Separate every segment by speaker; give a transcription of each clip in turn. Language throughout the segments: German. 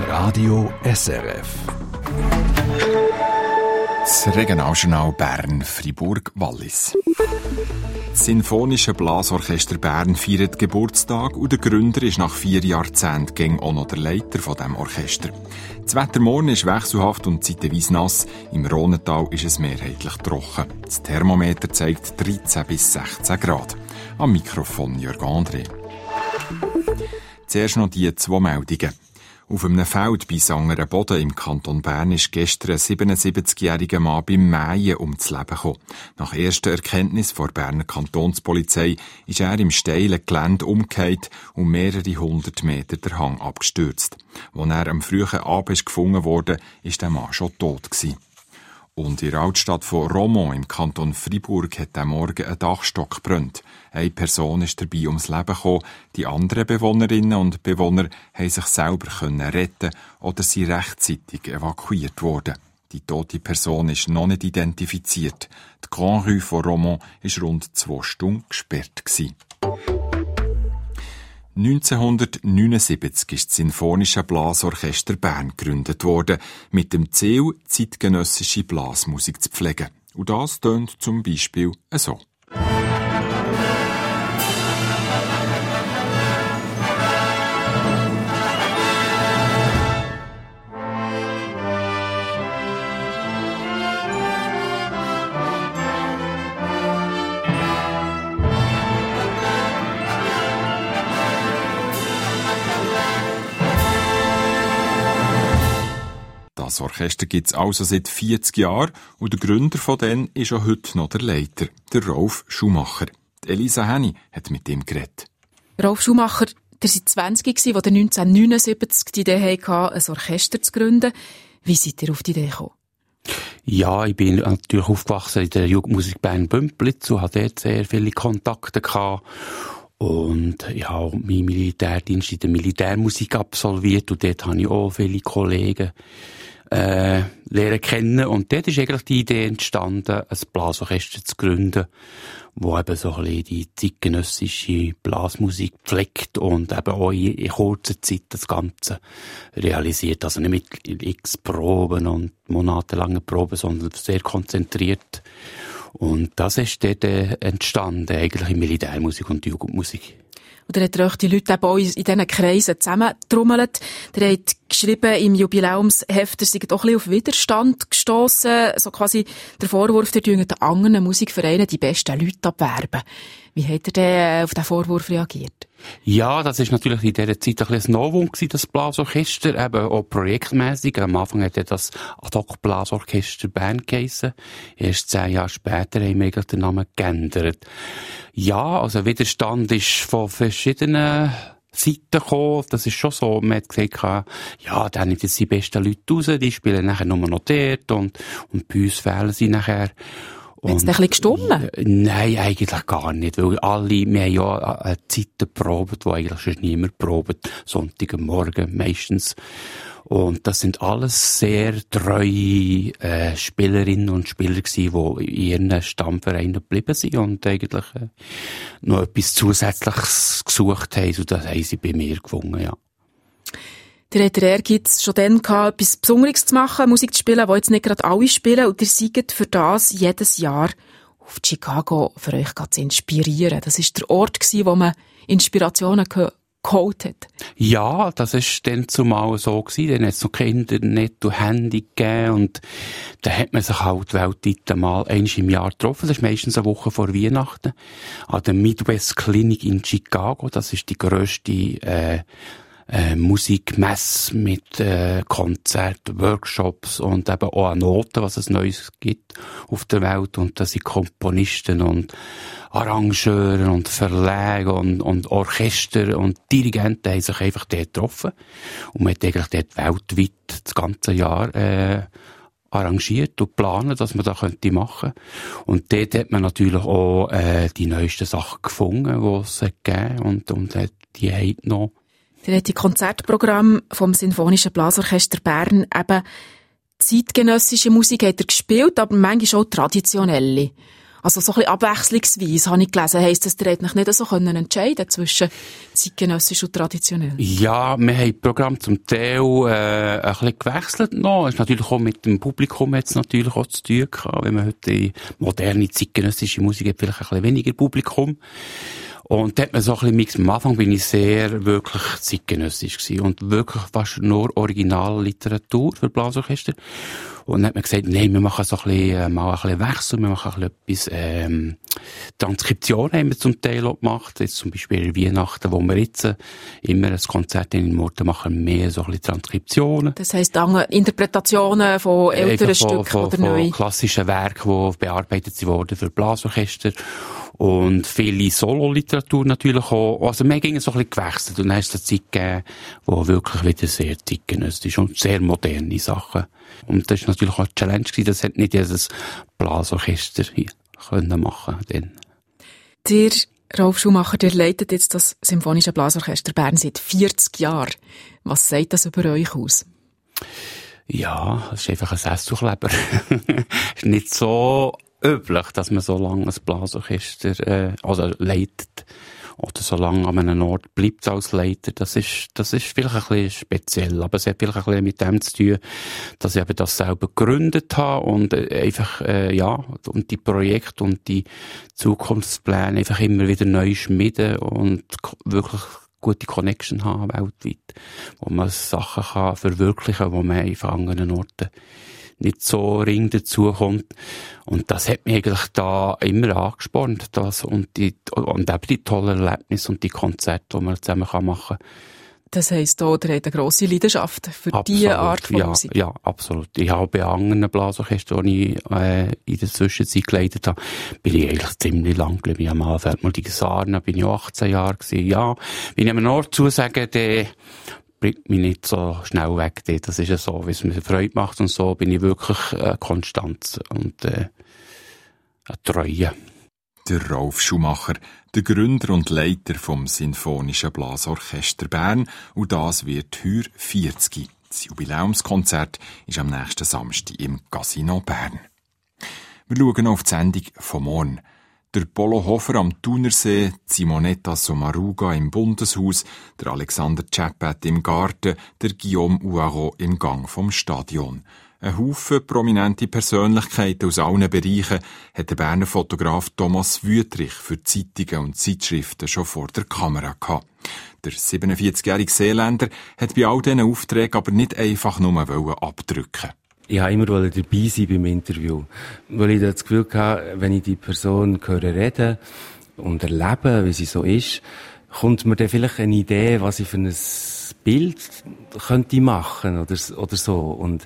Speaker 1: Radio SRF.
Speaker 2: Das Regionaljournal Bern-Fribourg-Wallis. Das Sinfonische Blasorchester Bern feiert Geburtstag und der Gründer ist nach 4 Jahrzehnten auch noch der Leiter von diesem Orchester. Das Wetter morgen ist wechselhaft und zeitweise nass. Im Rhonental ist es mehrheitlich trocken. Das Thermometer zeigt 13 bis 16 Grad. Am Mikrofon Jörg André. Zuerst noch die 2 Meldungen. Auf einem Feld bei Sangerenboden im Kanton Bern ist gestern ein 77-jähriger Mann beim Mähen ums Leben gekommen. Nach erster Erkenntnis der Berner Kantonspolizei ist er im steilen Gelände umgekehrt und mehrere 100 Meter den Hang abgestürzt. Als er am frühen Abend gefunden wurde, war der Mann schon tot gewesen. Und in der Altstadt von Romont im Kanton Fribourg hat am Morgen ein Dachstock gebrannt. Eine Person ist dabei ums Leben gekommen. Die anderen Bewohnerinnen und Bewohner haben sich selber retten oder sind rechtzeitig evakuiert worden. Die tote Person ist noch nicht identifiziert. Die Grand Rue von Romont war rund 2 Stunden gesperrt. 1979 ist das Sinfonische Blasorchester Bern gegründet worden, mit dem Ziel, zeitgenössische Blasmusik zu pflegen. Und das tönt zum Beispiel so. Das Orchester gibt es also seit 40 Jahren und der Gründer von denen ist auch heute noch der Leiter, der Rolf Schumacher. Die Elisa Henny hat mit ihm geredet.
Speaker 3: Rolf Schumacher, der war 20, als er 1979 die Idee hatte, ein Orchester zu gründen. Wie seid ihr auf die Idee gekommen?
Speaker 4: Ja, ich bin natürlich aufgewachsen in der Jugendmusik Bern-Bümplitz und hatte dort sehr viele Kontakte gehabt. Und ich habe meinen Militärdienst in der Militärmusik absolviert und dort habe ich auch viele Kollegen lernen kennen. Und dort ist eigentlich die Idee entstanden, ein Blasorchester zu gründen, wo eben so ein bisschen die zeitgenössische Blasmusik pflegt und eben auch in kurzer Zeit das Ganze realisiert. Also nicht mit x Proben und monatelangen Proben, sondern sehr konzentriert. Und das ist dort entstanden, eigentlich in Militärmusik und Jugendmusik.
Speaker 3: Und dann hat euch die Leute eben auch in diesen Kreisen zusammengetrommelt. Ihr habt geschrieben im Jubiläumsheft, ihr seid auch ein bisschen auf Widerstand gestossen. So quasi der Vorwurf, ihr tut den anderen Musikvereinen die besten Leute abwerben. Wie habt ihr denn auf diesen Vorwurf reagiert?
Speaker 4: Ja, das ist natürlich in dieser Zeit ein bisschen ein Novum gewesen, das Blasorchester, eben auch projektmässig. Am Anfang hat das Ad-hoc-Blasorchester Bern geheissen. Erst 10 Jahre später haben wir den Namen geändert. Ja, also Widerstand ist von verschiedenen Seiten gekommen. Das ist schon so. Man hat gesagt, ja, dann sind jetzt die besten Leute raus, die spielen nachher nur noch dort und bei uns fehlen sie nachher.
Speaker 3: Hat es ein bisschen gestummen?
Speaker 4: Nein, eigentlich gar nicht, weil wir haben ja Zeiten geprobt, wo eigentlich schon niemand probt. Sonntagmorgen meistens. Und das sind alles sehr treue Spielerinnen und Spieler gewesen, die in ihren Stammvereinen geblieben sind und eigentlich noch etwas Zusätzliches gesucht haben. Und das haben sie bei mir gefunden, ja.
Speaker 3: Der hat den Ehrgeiz schon dann gehabt, etwas Besonderes zu machen, Musik zu spielen, die jetzt nicht gerade alle spielen. Und ihr seid für das jedes Jahr auf Chicago für euch zu inspirieren. Das war der Ort, wo man Inspirationen geholt hat.
Speaker 4: Ja, das ist dann zumal so gewesen. Dann hat es noch kein Internet und Handy gegeben. Und dann hat man sich halt weltweit mal einmal im Jahr getroffen. Das ist meistens eine Woche vor Weihnachten. An der Midwest Clinic in Chicago. Das ist die grösste Musikmesse mit Konzerten, Workshops und eben auch an Noten, was es Neues gibt auf der Welt. Und da sind Komponisten und Arrangeure und Verlage und Orchester und Dirigenten haben sich einfach dort getroffen. Und man hat eigentlich dort weltweit das ganze Jahr arrangiert und geplant, was man da könnte machen. Und dort hat man natürlich auch die neuesten Sachen gefunden, die es gegeben und die haben noch.
Speaker 3: Ihr habt die Konzertprogramm vom Sinfonischen Blasorchester Bern eben zeitgenössische Musik hat er gespielt, aber manchmal auch traditionelle. Also so ein bisschen abwechslungsweise, habe ich gelesen, heisst das, ihr hättet nicht so entscheiden zwischen zeitgenössisch und traditionell?
Speaker 4: Ja, wir haben das Programm zum Teil ein bisschen gewechselt noch. Es ist natürlich auch mit dem Publikum jetzt natürlich auch zu tun gehabt. Wenn man heute die moderne zeitgenössische Musik hat, vielleicht ein bisschen weniger Publikum. Und da hat man so ein bisschen Mix. Am Anfang bin ich sehr wirklich zeitgenössisch gewesen und wirklich fast nur Originalliteratur für Blasorchester. Und dann hat man gesagt, nein, wir machen so ein bisschen, mal ein bisschen Wechsel, wir machen ein bisschen etwas, Transkription haben wir zum Teil auch gemacht. Jetzt zum Beispiel Weihnachten, wo wir jetzt immer ein Konzert in Murten machen, mehr so ein bisschen Transkriptionen.
Speaker 3: Das heisst, Interpretationen von älteren Stücken oder neu?
Speaker 4: Von klassischen Werken, die bearbeitet wurden für Blasorchester. Und viele Solo-Literatur natürlich auch. Also wir gingen so ein bisschen gewechselt. Und dann hat es eine Zeit gegeben, wo wirklich wieder sehr zeitgenössisch ist und sehr moderne Sachen. Und das war natürlich auch eine Challenge gewesen. Das hat nicht jedes Blasorchester hier können machen können.
Speaker 3: Der Rolf Schumacher, der leitet jetzt das Symphonische Blasorchester Bern seit 40 Jahren. Was sagt das über euch aus?
Speaker 4: Ja, es ist einfach ein Sesselkleber. Es ist nicht so üblich, dass man so lange ein Blasorchester leitet oder so lange an einem Ort bleibt als Leiter. Das ist vielleicht ein bisschen speziell, aber es hat vielleicht ein bisschen mit dem zu tun, dass ich eben das selber gegründet habe und einfach und die Projekte und die Zukunftspläne einfach immer wieder neu schmieden und wirklich gute Connection haben weltweit, wo man Sachen kann verwirklichen, wo man auf anderen Orten nicht so ring dazukommt. Und das hat mich eigentlich da immer angespornt, das und eben die tollen Erlebnisse und die Konzerte, die man zusammen machen kann.
Speaker 3: Das heisst, ihr habt eine grosse Leidenschaft für diese Art von Musik?
Speaker 4: Ja, absolut. Ich habe bei anderen Blasorchestern, die ich in der Zwischenzeit geleitet habe, bin ich eigentlich ziemlich lang geblieben. Am Anfang mal die Gesarna, bin ich 18 Jahre gewesen. Ja, wenn ich einem Ort zusage, der bringt mich nicht so schnell weg. Das ist ja so, wie es mir Freude macht und so, bin ich wirklich konstant und eine Treue.
Speaker 2: Der Rolf Schumacher, der Gründer und Leiter vom Sinfonischen Blasorchester Bern, und das wird heuer 40. Das Jubiläumskonzert ist am nächsten Samstag im Casino Bern. Wir schauen auf die Sendung von morgen. Der Polo Hofer am Thunersee, Simonetta Sommaruga im Bundeshaus, der Alexander Czapat im Garten, der Guillaume Uaro im Gang vom Stadion. Ein Haufen prominente Persönlichkeiten aus allen Bereichen hat der Berner Fotograf Thomas Wüthrich für Zeitungen und Zeitschriften schon vor der Kamera gehabt. Der 47-jährige Seeländer hat bei all diesen Aufträgen aber nicht einfach nur abdrücken.
Speaker 5: Ich wollte immer dabei sein beim Interview, weil ich das Gefühl hatte, wenn ich die Person höre reden und erlebe, wie sie so ist, kommt mir dann vielleicht eine Idee, was ich für ein Bild könnte machen oder so. Und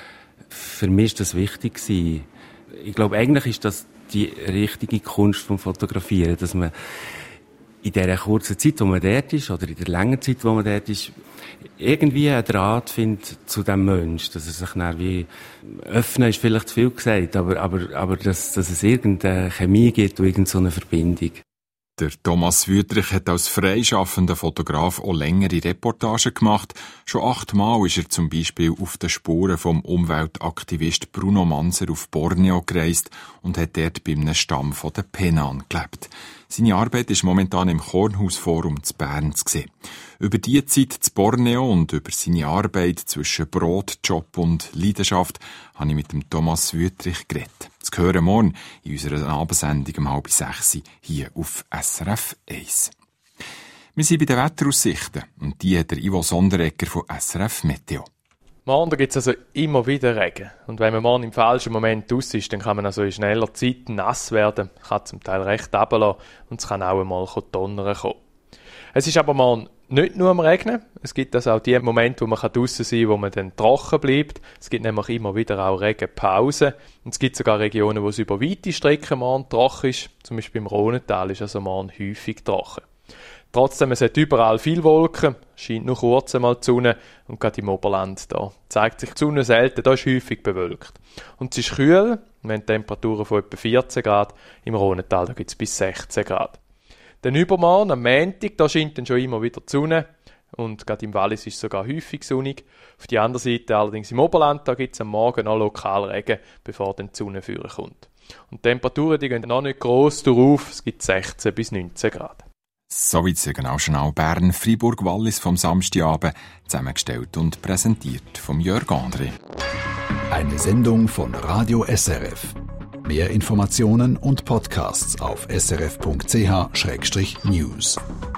Speaker 5: für mich ist das wichtig gewesen. Ich glaube, eigentlich ist das die richtige Kunst vom Fotografieren, dass man in dieser kurzen Zeit, wo man dort ist, oder in der langen Zeit, wo man dort ist, irgendwie einen Draht findet zu dem Mensch, dass er sich dann wie öffnen ist vielleicht zu viel gesagt, aber dass es irgendeine Chemie gibt und irgendeine Verbindung.
Speaker 2: Der Thomas Wüthrich hat als freischaffender Fotograf auch längere Reportagen gemacht. Schon 8 Mal ist er zum Beispiel auf den Spuren vom Umweltaktivist Bruno Manser auf Borneo gereist und hat dort bei einem Stamm der Penan gelebt. Seine Arbeit ist momentan im Kornhausforum zu Bern zu sehen. Über die Zeit zu Borneo und über seine Arbeit zwischen Brot, Job und Leidenschaft habe ich mit dem Thomas Wüthrich geredet. Das hören morgen in unserer Abendsendung um 5:30 hier auf SRF 1. Wir sind bei den Wetteraussichten und die hat der Ivo Sonderegger von SRF Meteo.
Speaker 6: Morgen gibt es also immer wieder Regen. Und wenn man morgen im falschen Moment raus ist, dann kann man also in schneller Zeit nass werden, kann zum Teil recht runterlassen und es kann auch einmal donnern kommen. Es ist aber morgen nicht nur am Regnen. Es gibt also auch die Momente, wo man draussen sein kann, wo man dann trocken bleibt. Es gibt nämlich immer wieder auch Regenpausen. Und es gibt sogar Regionen, wo es über weite Strecken morgen trocken ist. Zum Beispiel im Rhonental ist also morgen häufig trocken. Trotzdem, es hat überall viel Wolken, scheint nur kurz einmal die Sonne und gerade im Oberland da zeigt sich die Sonne selten, da ist häufig bewölkt. Und es ist kühl, wir haben Temperaturen von etwa 14 Grad, im Rhonental da gibt es bis 16 Grad. Dann übermorgen, am Montag, da scheint dann schon immer wieder die Sonne und gerade im Wallis ist es sogar häufig sonnig. Auf die andere Seite allerdings im Oberland, da gibt es am Morgen noch lokal Regen, bevor dann die Sonne führen kommt. Und die Temperaturen die gehen noch nicht gross darauf, es gibt 16 bis 19 Grad.
Speaker 2: Soweit ist genau schon auch Bern, Fribourg, Wallis vom Samstagabend, zusammengestellt und präsentiert vom Jörg André.
Speaker 1: Eine Sendung von Radio SRF. Mehr Informationen und Podcasts auf srf.ch/news.